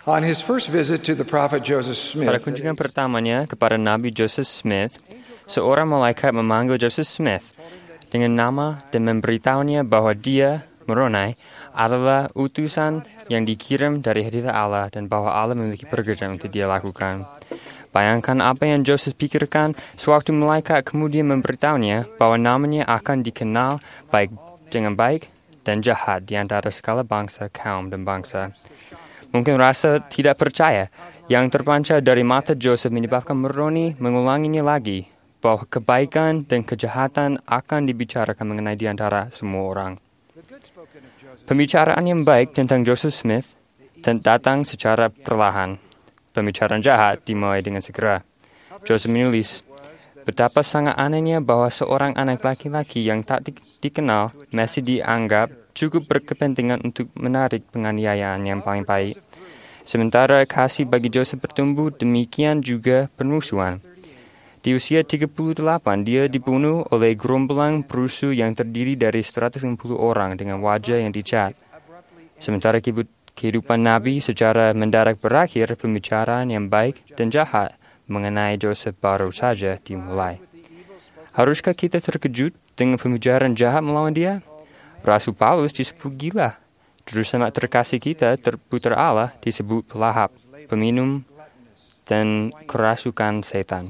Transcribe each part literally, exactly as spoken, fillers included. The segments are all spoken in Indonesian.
On his first visit to the prophet Joseph Smith, Pada kunjungan pertamanya kepada Nabi Joseph Smith, seorang malaikat memanggil Joseph Smith dengan nama dan memberitahunya bahwa dia, Moroni, adalah utusan yang dikirim dari hadirat Allah dan bahwa Allah memiliki pekerjaan untuk dia lakukan. Bayangkan apa yang Joseph pikirkan sewaktu malaikat kemudian memberitahunya bahwa namanya akan dikenal baik dengan baik dan jahat di antara segala bangsa, kaum, dan bangsa. Mungkin rasa tidak percaya yang terpancar dari mata Joseph menyebabkan Moroni mengulanginya lagi, bahwa kebaikan dan kejahatan akan dibicarakan mengenai di antara semua orang. Pembicaraan yang baik tentang Joseph Smith datang secara perlahan. Pembicaraan jahat dimulai dengan segera. Joseph menulis, betapa sangat anehnya bahwa seorang anak laki-laki yang tak di- dikenal masih dianggap cukup berkepentingan untuk menarik penganiayaan yang paling baik. Sementara kasih bagi Joseph bertumbuh, demikian juga permusuhan. Di usia tiga puluh delapan, dia dibunuh oleh gerombolan perusuh yang terdiri dari seratus lima puluh orang dengan wajah yang dicat. Sementara kehidupan Nabi secara mendadak berakhir, pembicaraan yang baik dan jahat mengenai Joseph baru saja dimulai. Haruskah kita terkejut dengan pembicaraan jahat melawan dia? Rasul Paulus disebut gila. Juru selamat terkasih kita, terputra Allah, disebut pelahap, peminum, dan kerasukan setan.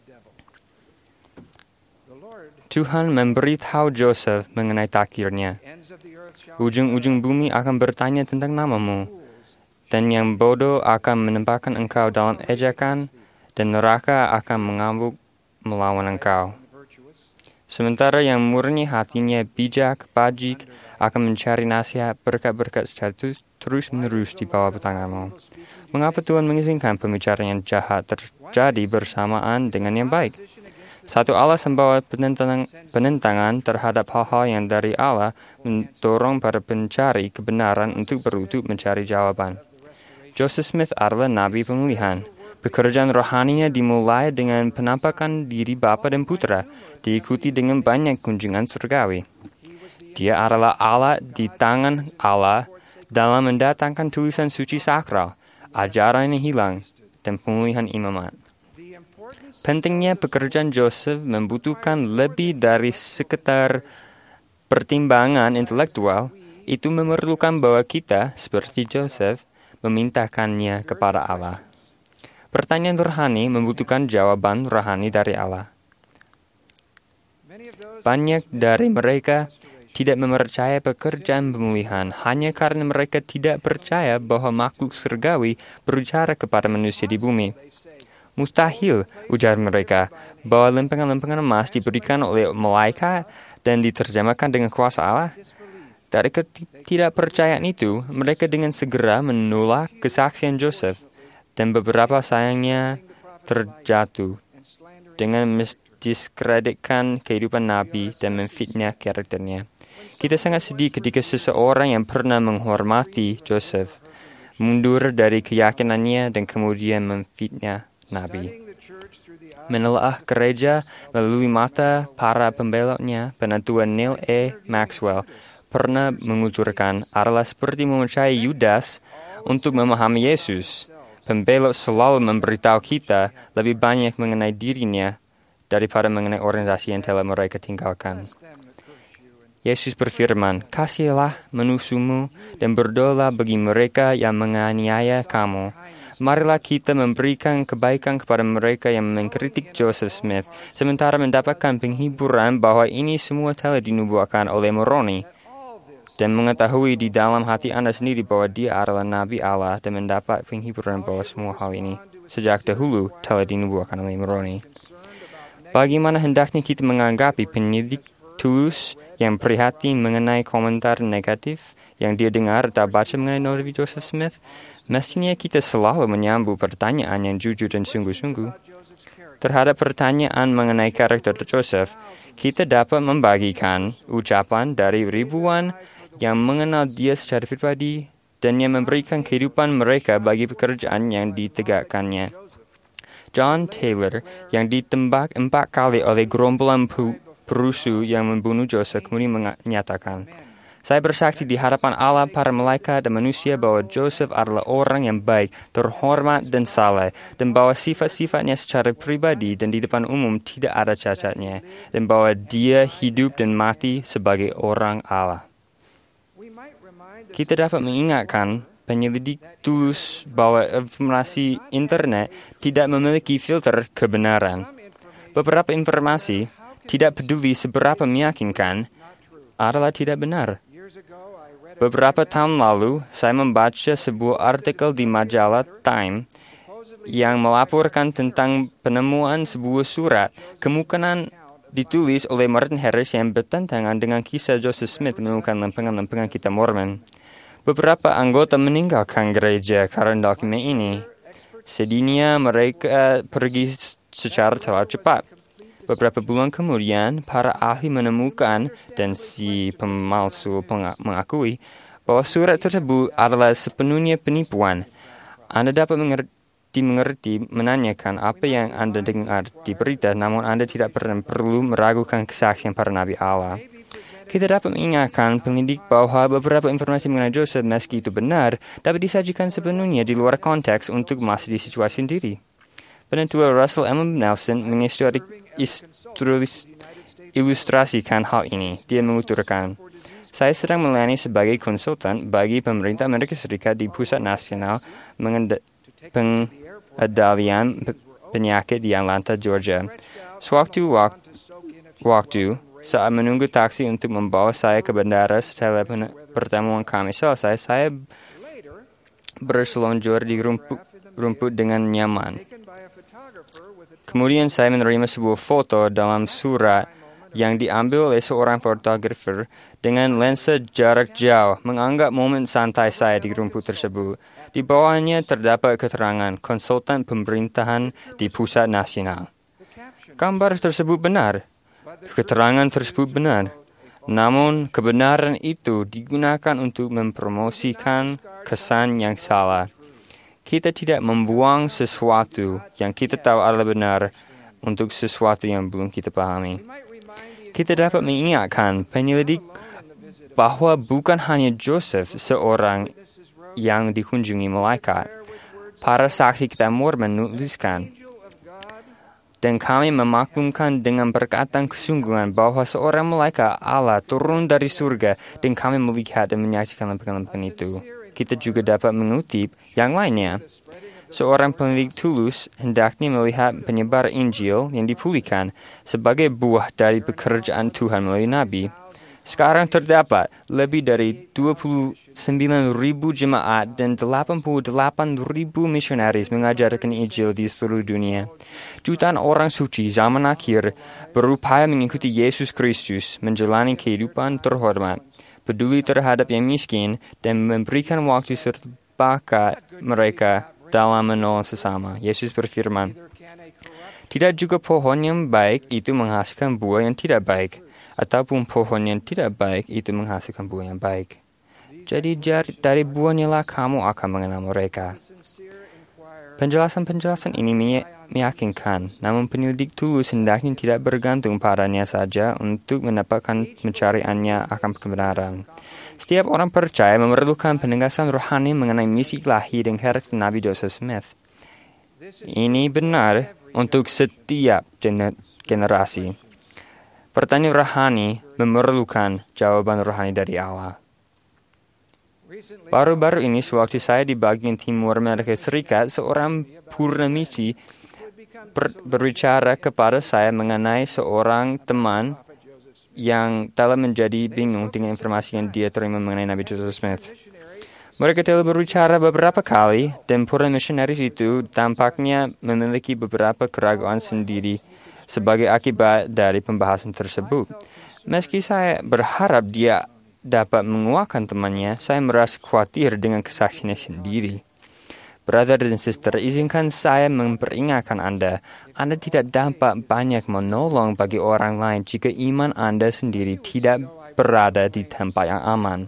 Tuhan memberitahu Joseph mengenai takdirnya. Ujung-ujung bumi akan bertanya tentang namamu, dan yang bodoh akan menempatkan engkau dalam ejekan, dan neraka akan mengamuk melawan engkau. Sementara yang murni hatinya bijak, bajik, akan mencari nasihat berkat-berkat secara terus-menerus di bawah tanganmu. Mengapa Tuhan mengizinkan pembicaraan yang jahat terjadi bersamaan dengan yang baik? Satu alasan bahwa penentangan, penentangan terhadap hal-hal yang dari Allah mendorong para pencari kebenaran untuk berlutut mencari jawaban. Joseph Smith adalah nabi pemilihan. Pekerjaan rohaninya dimulai dengan penampakan diri Bapa dan Putra, diikuti dengan banyak kunjungan surgawi. Dia adalah alat di tangan Allah dalam mendatangkan tulisan suci sakral, ajaran yang hilang, dan pemulihan imamat. Pentingnya pekerjaan Joseph membutuhkan lebih dari sekedar pertimbangan intelektual. Itu memerlukan bahwa kita, seperti Joseph, memintakannya kepada Allah. Pertanyaan rohani membutuhkan jawaban rohani dari Allah. Banyak dari mereka tidak mempercayai pekerjaan pemulihan hanya karena mereka tidak percaya bahwa makhluk surgawi berbicara kepada manusia di bumi. Mustahil, ujar mereka, bahwa lempengan-lempengan emas diberikan oleh malaikat dan diterjemahkan dengan kuasa Allah. Dari ketidakpercayaan itu, mereka dengan segera menolak kesaksian Joseph. Dan beberapa sayangnya terjatuh dengan mendiskreditkan kehidupan Nabi dan memfitnah karakternya. Kita sangat sedih ketika seseorang yang pernah menghormati Joseph mundur dari keyakinannya dan kemudian memfitnah Nabi. Menelaah gereja melalui mata para pembelotnya, penentuan Neil A. Maxwell pernah menguturkan adalah seperti mempercayai Yudas untuk memahami Yesus. Pembelot selalu memberitahu kita lebih banyak mengenai dirinya daripada mengenai organisasi yang telah mereka tinggalkan. Yesus berfirman, kasihilah musuhmu dan berdoalah bagi mereka yang menganiaya kamu. Marilah kita memberikan kebaikan kepada mereka yang mengkritik Joseph Smith, sementara mendapatkan penghiburan bahwa ini semua telah dinubuatkan oleh Moroni. Dan mengetahui di dalam hati Anda sendiri bahwa dia adalah Nabi Allah dan mendapat penghiburan bahwa semua hal ini sejak dahulu telah dinubuatkan oleh Moroni. Bagaimana hendaknya kita menganggapi penyidik tulus yang prihatin mengenai komentar negatif yang dia dengar atau baca mengenai Nabi Joseph Smith? Mestinya kita selalu menyambut pertanyaan yang jujur dan sungguh-sungguh. Terhadap pertanyaan mengenai karakter Joseph, kita dapat membagikan ucapan dari ribuan yang mengenal dia secara pribadi dan yang memberikan kehidupan mereka bagi pekerjaan yang ditegakkannya. John Taylor yang ditembak empat kali oleh gerombolan perusuh yang membunuh Joseph kemudian menyatakan, Saya bersaksi di hadapan Allah, para malaikat, dan manusia bahwa Joseph adalah orang yang baik, terhormat, dan saleh, dan bahwa sifat-sifatnya secara pribadi dan di depan umum tidak ada cacatnya, dan bahwa dia hidup dan mati sebagai orang Allah. Kita dapat mengingatkan penyelidik tulus bahwa informasi internet tidak memiliki filter kebenaran. Beberapa informasi, tidak peduli seberapa meyakinkan, adalah tidak benar. Beberapa tahun lalu, saya membaca sebuah artikel di majalah Time yang melaporkan tentang penemuan sebuah surat kemungkinan ditulis oleh Martin Harris yang bertentangan dengan kisah Joseph Smith menemukan lempengan-lempengan kitab Mormon. Beberapa anggota meninggalkan gereja karena dokumen ini. Sedihnya mereka pergi secara terlalu cepat. Beberapa bulan kemudian, para ahli menemukan dan si pemalsu mengakui bahwa surat tersebut adalah sepenuhnya penipuan. Anda dapat mengerti, mengerti menanyakan apa yang Anda dengar di berita, namun Anda tidak pernah perlu meragukan kesaksian para nabi Allah. Kita dapat mengingatkan penyelidik bahwa beberapa informasi mengenai Joseph, meski itu benar, dapat disajikan sepenuhnya di luar konteks untuk masuk di situasi sendiri. Penetua Russell M. Nelson mengilustrasikan hal ini. Dia menuturkan, saya sedang melayani sebagai konsultan bagi pemerintah Amerika Serikat di Pusat Nasional Pengendalian Penyakit di Atlanta, Georgia. Sewaktu-waktu, saat menunggu taksi untuk membawa saya ke bandara setelah pertemuan kami selesai, saya berselonjor di rumput, rumput dengan nyaman. Kemudian saya menerima sebuah foto dalam surat yang diambil oleh seorang fotografer dengan lensa jarak jauh menganggap momen santai saya di rumput tersebut. Di bawahnya terdapat keterangan konsultan pemerintahan di Pusat Nasional. Gambar tersebut benar. Keterangan tersebut benar. Namun kebenaran itu digunakan untuk mempromosikan kesan yang salah. Kita tidak membuang sesuatu yang kita tahu adalah benar untuk sesuatu yang belum kita pahami. Kita dapat mengingatkan penyelidik bahwa bukan hanya Joseph seorang yang dikunjungi malaikat. Para saksi kitab Mormon menuliskan, dan kami memaklumkan dengan perkataan kesungguhan bahwa seorang malaikat Allah turun dari surga dan kami melihat dan menyaksikan lempengan-lempengan itu. Kita juga dapat mengutip yang lainnya. Seorang peneliti tulus hendaknya melihat penyebar Injil yang dipulihkan sebagai buah dari pekerjaan Tuhan melalui Nabi. Sekarang terdapat lebih dari dua puluh sembilan ribu jemaat dan delapan puluh delapan ribu misionaris mengajarkan Injil di seluruh dunia. Jutaan orang suci zaman akhir berupaya mengikuti Yesus Kristus, menjalani kehidupan terhormat, peduli terhadap yang miskin, dan memberikan waktu serta bakat mereka dalam menolong sesama. Yesus berfirman, tidak juga pohon yang baik itu menghasilkan buah yang tidak baik, ataupun pohon yang tidak baik itu menghasilkan buah yang baik. Jadi dari buahnya lah kamu akan mengenal mereka. Penjelasan-penjelasan ini meyakinkan, namun penyelidik tulus hendaknya tidak bergantung padanya saja untuk mendapatkan pencariannya akan kebenaran. Setiap orang percaya memerlukan penegasan rohani mengenai misi ilahi dan karakter Nabi Joseph Smith. Ini benar untuk setiap generasi. Pertanyaan rohani memerlukan jawaban rohani dari Allah. Baru-baru ini, sewaktu saya di bagian timur Amerika Serikat, seorang purnamisi ber- berbicara kepada saya mengenai seorang teman yang telah menjadi bingung dengan informasi yang dia terima mengenai Nabi Joseph Smith. Mereka telah berbicara beberapa kali, dan purnamisionaris itu tampaknya memiliki beberapa keraguan sendiri sebagai akibat dari pembahasan tersebut. Meski saya berharap dia dapat menguatkan temannya, saya merasa khawatir dengan kesaksiannya sendiri. Brother dan sister, izinkan saya memperingatkan Anda, Anda tidak dapat banyak menolong bagi orang lain jika iman Anda sendiri tidak berada di tempat yang aman.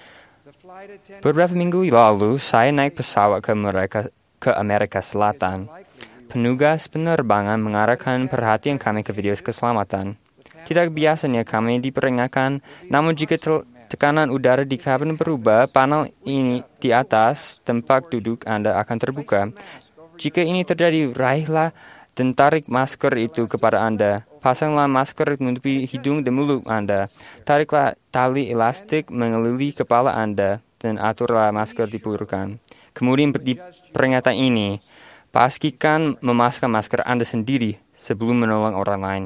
Beberapa minggu lalu, saya naik pesawat ke Amerika, ke Amerika Selatan. Penugas penerbangan mengarahkan perhatian kami ke video keselamatan. Tidak biasanya kami diperingatkan, namun jika tel- tekanan udara di kabin berubah, panel ini di atas tempat duduk Anda akan terbuka. Jika ini terjadi, raihlah dan tarik masker itu kepada Anda. Pasanglah masker menutupi hidung dan mulut Anda. Tariklah tali elastik mengelilingi kepala Anda dan aturlah masker dipulurkan. Kemudian di peringatan ini, pastikan memasang masker Anda sendiri sebelum menolong orang lain.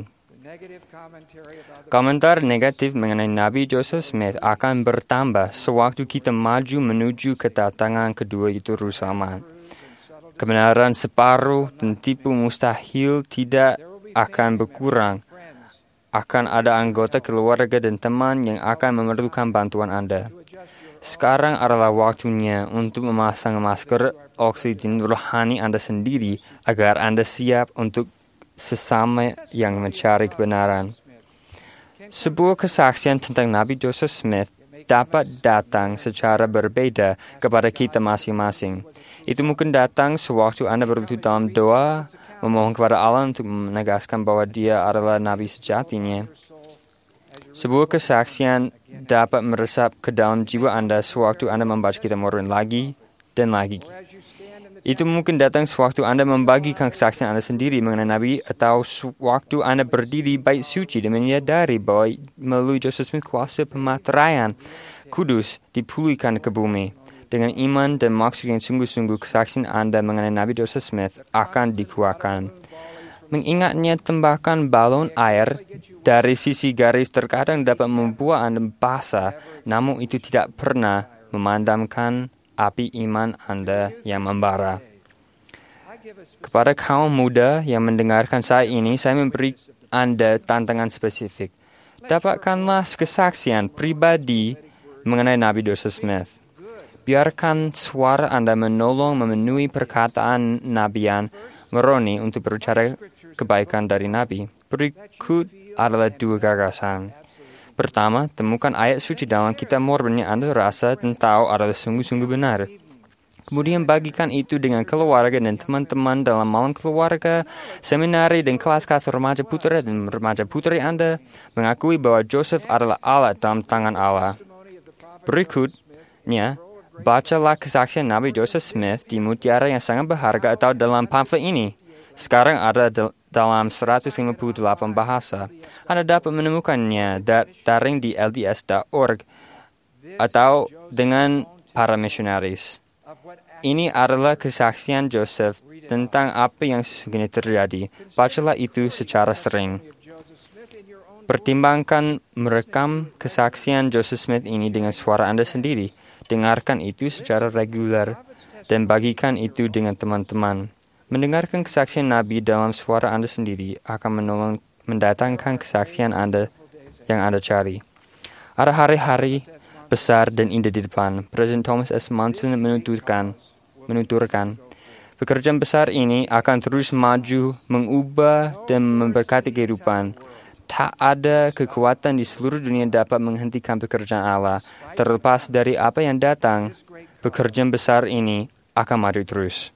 Komentar negatif mengenai Nabi Joseph Smith akan bertambah sewaktu kita maju menuju kedatangan kedua Yerusalem. Kebenaran separuh dan tipu mustahil tidak akan berkurang. Akan ada anggota keluarga dan teman yang akan memerlukan bantuan Anda. Sekarang adalah waktunya untuk memasang masker oksigen rohani Anda sendiri agar Anda siap untuk sesama yang mencari kebenaran. Sebuah kesaksian tentang Nabi Joseph Smith dapat datang secara berbeda kepada kita masing-masing. Itu mungkin datang sewaktu Anda berlutut dalam doa, memohon kepada Allah untuk menegaskan bahwa Dia adalah Nabi sejatinya. Sebuah kesaksian dapat meresap ke dalam jiwa Anda sewaktu Anda membaca kitab Mormon lagi dan lagi. Itu mungkin datang sewaktu Anda membagikan kesaksian Anda sendiri mengenai Nabi atau sewaktu Anda berdiri bait suci dan menyadari bahwa melalui Joseph Smith kuasa pemateraian kudus dipulihkan ke bumi. Dengan iman dan maksud yang sungguh-sungguh kesaksian Anda mengenai Nabi Joseph Smith akan dikuatkan. Mengingatnya tembakan balon air dari sisi garis terkadang dapat membuat Anda basah, namun itu tidak pernah memadamkan api iman Anda yang membara. Kepada kaum muda yang mendengarkan saya ini, saya memberi Anda tantangan spesifik. Dapatkanlah kesaksian pribadi mengenai Nabi Joseph Smith. Biarkan suara Anda menolong memenuhi perkataan Nabian Moroni untuk berbicara kebaikan dari Nabi. Berikut adalah dua gagasan. Pertama, temukan ayat suci dalam kitab Mormon yang Anda rasa dan tahu adalah sungguh-sungguh benar. Kemudian bagikan itu dengan keluarga dan teman-teman dalam malam keluarga, seminari dan kelas-kelas remaja putra dan remaja putri Anda, mengakui bahwa Joseph adalah alat dalam tangan Allah. Berikutnya, bacalah kesaksian Nabi Joseph Smith di Mutiara yang sangat berharga atau dalam pamflet ini. Sekarang ada dalam seratus lima puluh delapan bahasa. Anda dapat menemukannya daring di L D S dot org atau dengan para misionaris. Ini adalah kesaksian Joseph tentang apa yang sesungguhnya terjadi. Bacalah itu secara sering. Pertimbangkan merekam kesaksian Joseph Smith ini dengan suara Anda sendiri. Dengarkan itu secara reguler dan bagikan itu dengan teman-teman. Mendengarkan kesaksian Nabi dalam suara Anda sendiri akan menolong mendatangkan kesaksian Anda yang Anda cari. Ada hari-hari besar dan indah di depan. Presiden Thomas S. Monson menuturkan, menuturkan, pekerjaan besar ini akan terus maju, mengubah dan memberkati kehidupan. Tak ada kekuatan di seluruh dunia dapat menghentikan pekerjaan Allah. Terlepas dari apa yang datang, pekerjaan besar ini akan maju terus.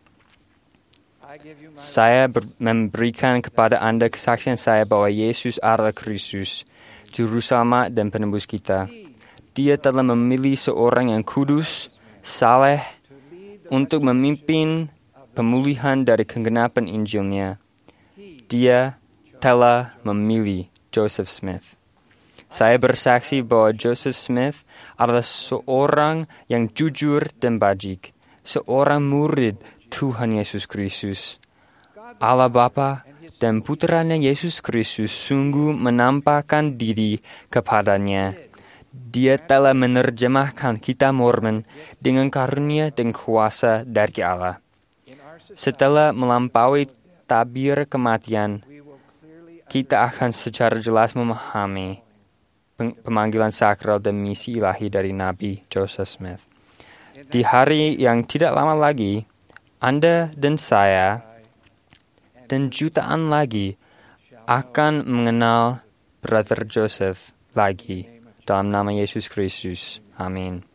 Saya ber- memberikan kepada Anda kesaksian saya bahwa Yesus adalah Kristus, Juru Selamat dan Penebus kita. Dia telah memilih seorang yang kudus, saleh, untuk memimpin pemulihan dari kegenapan Injilnya. Dia telah memilih Joseph Smith. Saya bersaksi bahwa Joseph Smith adalah seorang yang jujur dan bajik, seorang murid Tuhan Yesus Kristus. Allah Bapa dan Putranya Yesus Kristus sungguh menampakkan diri kepadanya. Dia telah menerjemahkan kitab Mormon dengan karunia dan kuasa dari Allah. Setelah melampaui tabir kematian, kita akan secara jelas memahami pemanggilan sakral dan misi ilahi dari Nabi Joseph Smith. Di hari yang tidak lama lagi, Anda dan saya dan jutaan lagi akan mengenal Brother Joseph lagi dalam nama Yesus Kristus. Amin.